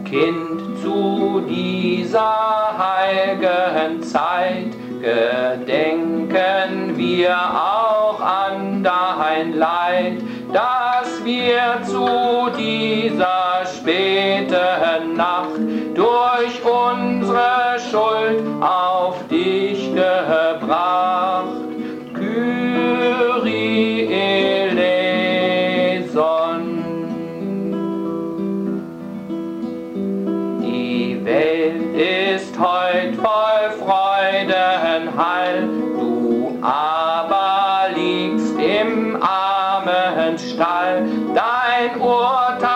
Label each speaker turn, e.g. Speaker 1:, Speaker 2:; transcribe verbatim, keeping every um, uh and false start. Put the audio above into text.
Speaker 1: Kind, zu dieser heiligen Zeit gedenken wir auch an dein Leid, dass wir zu dieser späten Nacht durch unsere Schuld auf dich gebracht. Kyrie eleison. Die Welt ist heut voll Freudenheil, du aber liegst im armen Stall, dein Urteil